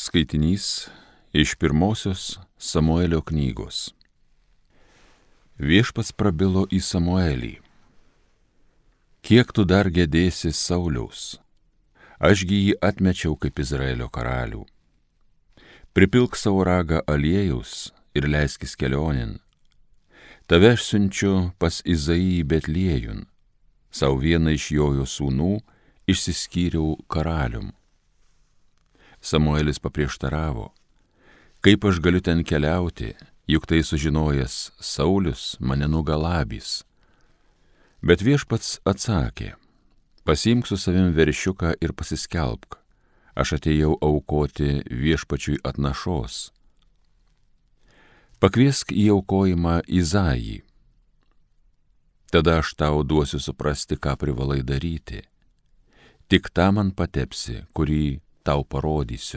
Skaitinys iš pirmosios Samuelio knygos. Viešpats prabilo į Samuelį. Kiek tu dar gedėsi Sauliaus? Ašgi jį atmečiau kaip Izraelio karalių. Pripilk savo ragą aliejaus ir leiskis kelionin. Tave aš siunčiu pas Izaijį Betliejun. Sau vieną iš jojo sūnų išsiskyriau karalium. Samuelis paprieštaravo, kaip aš galiu ten keliauti, juk tai sužinojęs Saulius mane nugalabys. Bet viešpats atsakė, pasiimk su savim veršiuką ir pasiskelbk, aš atėjau aukoti viešpačiui atnašos. Pakviesk į aukojimą Izaijį. Tada aš tau duosiu suprasti, ką privalai daryti. Tik tą man patepsi, kurį tau parodysiu.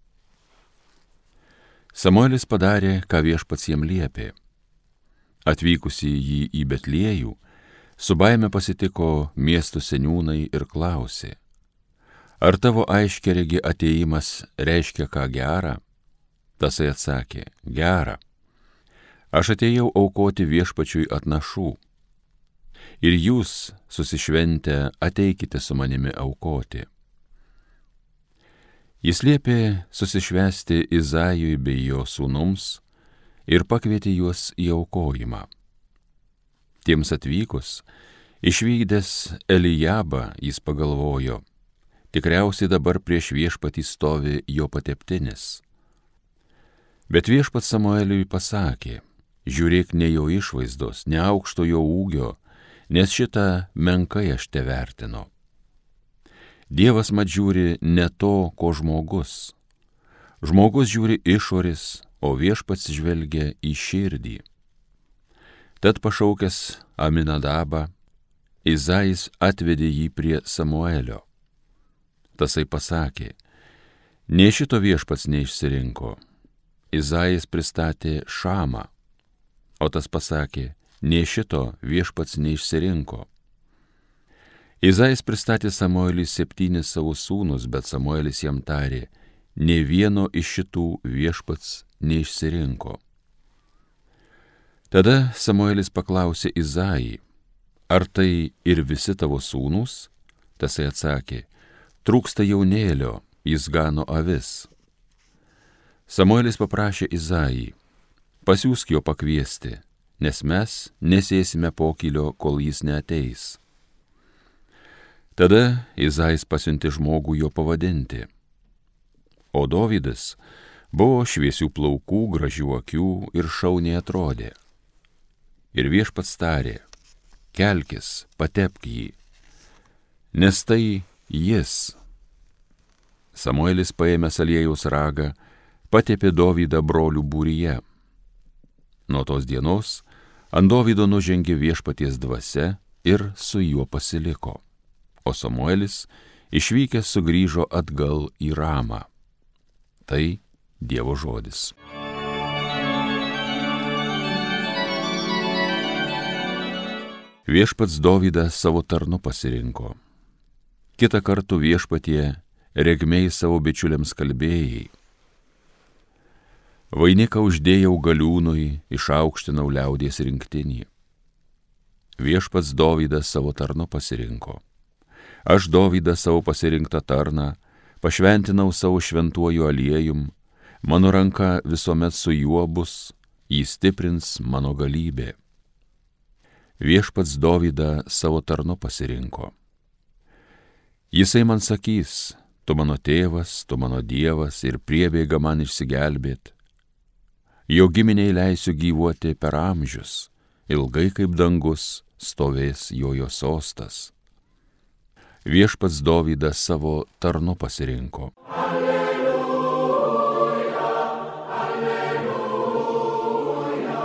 Samuelis padarė, ką viešpats jam liepė. Atvykusi jį į Betliejų, su baime pasitiko miestų seniūnai ir klausė, ar tavo aiškiaregi atėjimas reiškia ką gerą? Tasai atsakė, gera. Aš atėjau aukoti viešpačiui atnašų. Ir jūs, susišventę, ateikite su manimi aukoti. Jis liepė susišvęsti Izaijui bei jo sūnums ir pakvietė juos į aukojimą. Tiems atvykus, išvykdęs Elijabą, jis pagalvojo, tikriausiai dabar prieš viešpatį stovi jo pateptinis. Bet viešpats Samueliui pasakė, žiūrėk ne jo išvaizdos, ne aukšto jo ūgio, nes šitą menkai aš te vertinu. Dievas mat žiūri ne to, ko žmogus. Žmogus žiūri išorės, o viešpats žvelgia į širdį. Tad pašaukęs Aminadabą, Izajis atvedė jį prie Samuelio. Tasai pasakė, nė šito viešpats neišsirinko. Izajis pristatė Šamą, o tas pasakė, nė šito viešpats neišsirinko. Izajis pristatė Samuelį 7 savo sūnus, bet Samuelis jam tarė, nė vieno iš šitų viešpats neišsirinko. Tada Samuelis paklausė Izajį, ar tai ir visi tavo sūnus? Tasai atsakė, trūksta jaunėlio, jis gano avis. Samuelis paprašė Izajį, pasiųsk jo pakviesti, nes mes nesėsime pokylio, kol jis neateis. Tada Izajis pasiuntė žmogų jo pavadinti. O Dovydas buvo šviesių plaukų, gražių akių ir šauniai atrodė. Ir viešpats tarė, kelkis, patepk jį, nes tai jis. Samuelis paėmęs aliejaus ragą, patepė Dovydą brolių būryje. Nuo tos dienos ant Dovydo nužengė viešpaties dvasia ir su juo pasiliko. O Samuelis išvykęs sugrįžo atgal į Ramą. Tai Dievo žodis. Viešpats Dovydą savo tarnu pasirinko. Kitą kartą viešpatie regmiai savo bičiuliams kalbėjai. Vainiką uždėjau galiūnui, išaukštinau liaudies rinktinį. Viešpats Dovydą savo tarnu pasirinko. Aš Dovydą savo pasirinktą tarną pašventinau savo šventuoju aliejum, mano ranka visuomet su juo bus, jį stiprins mano galybė. Viešpats Dovydą savo tarnu pasirinko. Jisai man sakys, tu mano tėvas, tu mano Dievas ir priebėga man išsigelbėt. Jo giminiai leisiu gyvuoti per amžius, ilgai kaip dangus stovės jojo sostas. Viešpats Dovydą savo tarnu pasirinko. Alleluja, alleluja,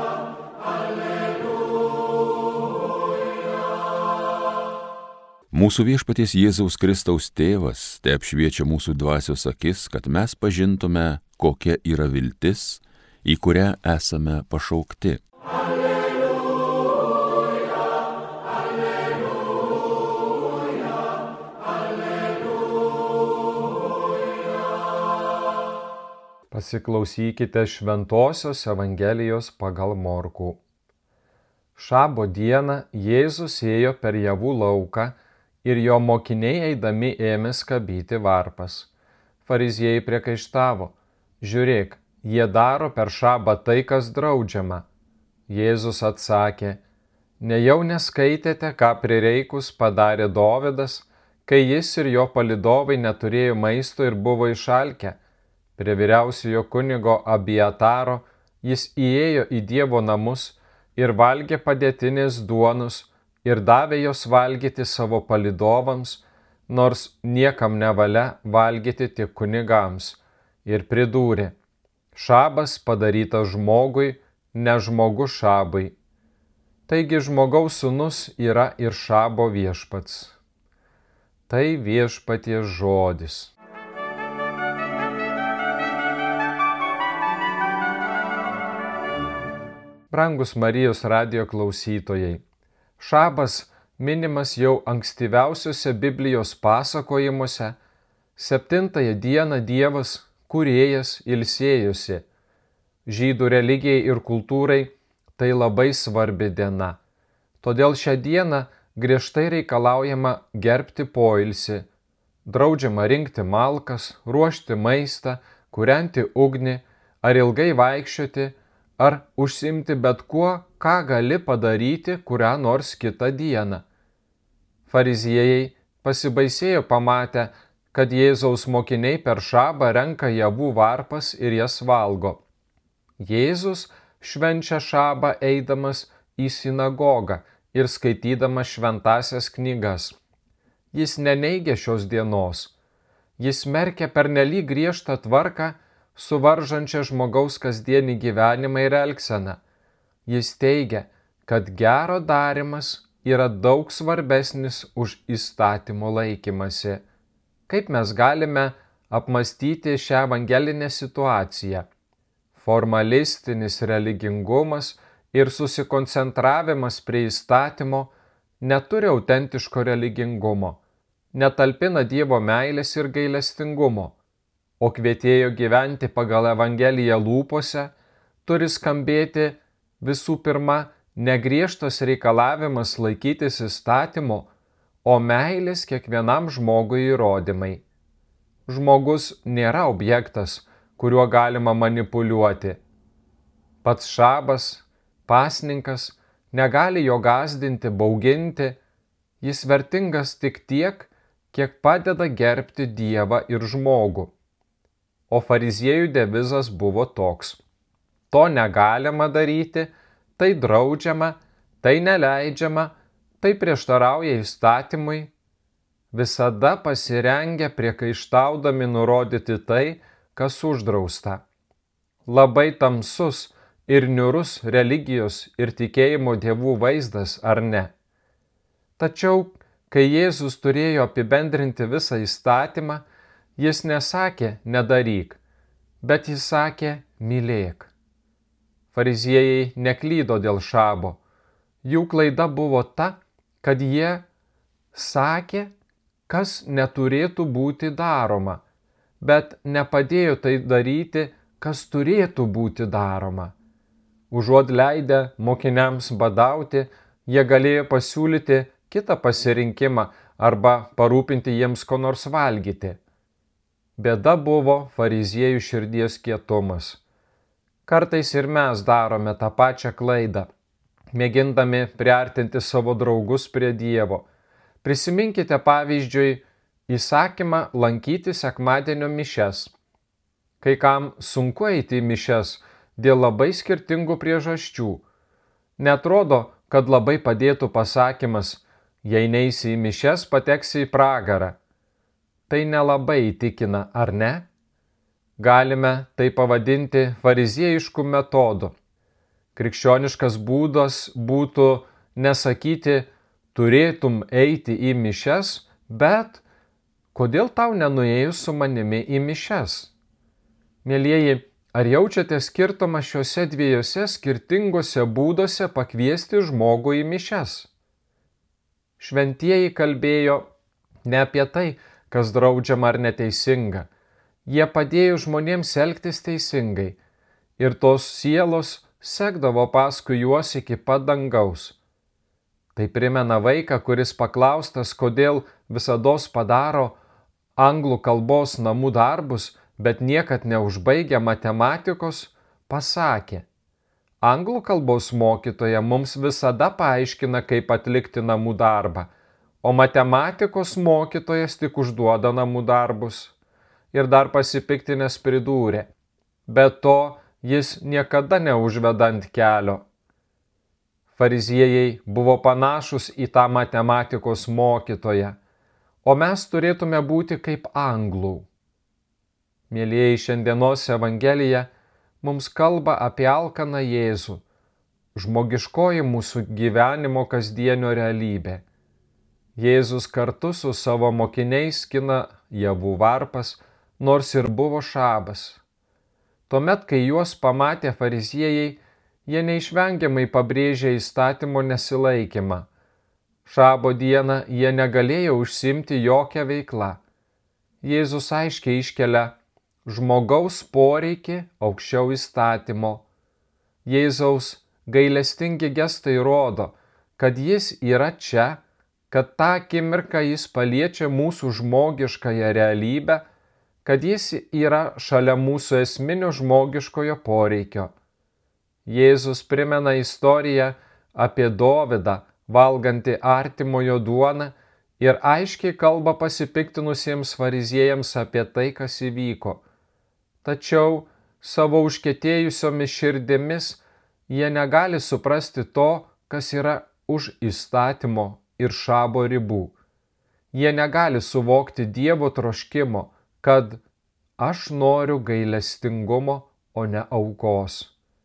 alleluja. Mūsų viešpaties Jėzaus Kristaus tėvas te apšviečia mūsų dvasios akis, kad mes pažintume, kokia yra viltis, į kurią esame pašaukti. Pasiklausykite Šventosios Evangelijos pagal Morkų. Šabo dieną Jėzus ėjo per javų lauką ir jo mokiniai eidami ėmė skabyti varpas. Fariziejai priekaištavo: žiūrėk, jie daro per šabą tai, kas draudžiama. Jėzus atsakė: nejau neskaitėte, ką prireikus padarė Dovydas, kai jis ir jo palydovai neturėjo maisto ir buvo išalkę. Prie vyriausiojo kunigo Abijataro jis įėjo į Dievo namus ir valgė padėtinės duonos ir davė jos valgyti savo palydovams, nors niekam nevalia valgyti tik kunigams. Ir pridūrė: šabas padarytas žmogui, ne žmogus šabui. Taigi žmogaus sūnus yra ir šabo viešpats. Tai viešpaties žodis. Brangus Marijos radijo klausytojai, šabas minimas jau ankstyviausiuose Biblijos pasakojimuose. 7 dieną Dievas, kūrėjas, ilsėjosi. Žydų religijai ir kultūrai tai labai svarbi diena. Todėl šią dieną griežtai reikalaujama gerbti poilsį. Draudžiama rinkti malkas, ruošti maistą, kūrenti ugnį, ar ilgai vaikščioti, ar užsiimti bet kuo, ką gali padaryti kurią nors kitą dieną. Fariziejai pasibaisėjo pamatę, kad Jėzaus mokiniai per šabą renka javų varpas ir jas valgo. Jėzus švenčia šabą eidamas į sinagogą ir skaitydamas šventąsias knygas. Jis neneigia šios dienos. Jis smerkia pernelyg griežtą tvarką, suvaržančią žmogaus kasdienį gyvenimą ir elgseną. Jis teigia, kad gero darymas yra daug svarbesnis už įstatymo laikymasi. Kaip mes galime apmastyti šią evangelinę situaciją? Formalistinis religingumas ir susikoncentravimas prie įstatymo neturi autentiško religingumo, netalpina Dievo meilės ir gailestingumo, o kvietėjo gyventi pagal Evangeliją lūpose turi skambėti visų pirma ne griežtas reikalavimas laikytis įstatymo, o meilės kiekvienam žmogui įrodymai. Žmogus nėra objektas, kuriuo galima manipuliuoti. Pats šabas, pasninkas, negali jo gąsdinti, bauginti. Jis vertingas tik tiek, kiek padeda gerbti Dievą ir žmogų. O fariziejų devizas buvo toks: to negalima daryti, tai draudžiama, tai neleidžiama, tai prieštarauja įstatymui. Visada pasirengę priekaištaudami nurodyti tai, kas uždrausta. Labai tamsus ir niūrus religijos ir tikėjimo dievų vaizdas, ar ne? Tačiau, kai Jėzus turėjo apibendrinti visą įstatymą, jis nesakė nedaryk, bet jis sakė mylėk. Fariziejai neklydo dėl šabo. Jų klaida buvo ta, kad jie sakė, kas neturėtų būti daroma, bet nepadėjo tai daryti, kas turėtų būti daroma. Užuot leidę mokiniams badauti, jie galėjo pasiūlyti kitą pasirinkimą arba parūpinti jiems ko nors valgyti. Bėda buvo fariziejų širdies kietumas. Kartais ir mes darome tą pačią klaidą, mėgindami priartinti savo draugus prie Dievo. Prisiminkite pavyzdžiui įsakymą lankyti sekmadienio mišias. Kai kam sunku eiti į mišias dėl labai skirtingų priežasčių. Netrodo, kad labai padėtų pasakymas: jei neisi į mišias, pateksi į pragarą. Tai nelabai įtikina, ar ne? Galime tai pavadinti fariziejišku metodu. Krikščioniškas būdas būtų nesakyti turėtum eiti į mišias, bet kodėl tau nenuėjus su manimi į mišias? Mielieji, ar jaučiate skirtumą šiuose dviejose skirtingose būduose pakviesti žmogų į mišias? Šventieji kalbėjo ne apie tai, kas draudžiama ar neteisinga. Jie padėjo žmonėms elgtis teisingai ir tos sielos sekdavo paskui juos iki pat dangaus. Tai primena vaiką, kuris paklaustas, kodėl visados padaro anglų kalbos namų darbus, bet niekad neužbaigia matematikos, pasakė: anglų kalbos mokytoja mums visada paaiškina, kaip atlikti namų darbą, o matematikos mokytojas tik užduoda namų darbus. Ir dar pasipiktinęs pridūrė: be to jis niekada neužveda ant kelio. Fariziejai buvo panašus į tą matematikos mokytoją, o mes turėtume būti kaip anglų. Mielieji, šiandienos Evangelija mums kalba apie alkaną Jėzų, žmogiškoji mūsų gyvenimo kasdienio realybė. Jėzus kartu su savo mokiniais skina javų varpas, nors ir buvo šabas. Tuomet, kai juos pamatė fariziejai, jie neišvengiamai pabrėžė įstatymo nesilaikymą. Šabo dieną jie negalėjo užsiimti jokią veiklą. Jėzus aiškiai iškelia žmogaus poreikį aukščiau įstatymo. Jėzaus gailestingi gestai rodo, kad jis yra čia, kad tą akimirką jis paliečia mūsų žmogiškąją realybę, kad jis yra šalia mūsų esminio žmogiškojo poreikio. Jėzus primena istoriją apie Dovydą, valgantį artimojo duoną, ir aiškiai kalba pasipiktinusiems fariziejams apie tai, kas įvyko. Tačiau savo užkietėjusiomis širdimis jie negali suprasti to, kas yra už įstatymo ir šabo ribų. Jie negali suvokti Dievo troškimo, kad aš noriu gailestingumo, o ne aukos.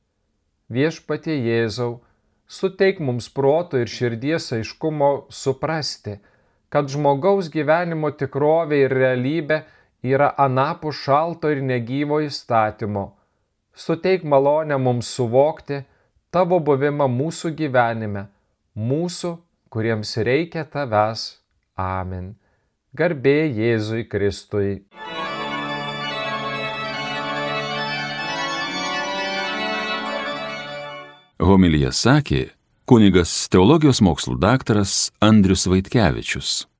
Viešpatie Jėzau, suteik mums proto ir širdies aiškumo suprasti, kad žmogaus gyvenimo tikrovė ir realybė yra anapus šalto ir negyvo įstatymo. Suteik malonę mums suvokti tavo buvimą mūsų gyvenime, mūsų, kuriems reikia tavęs. Amen. Garbė Jėzui Kristui. Homiliją sakė kunigas teologijos mokslų daktaras Andrius Vaitkevičius.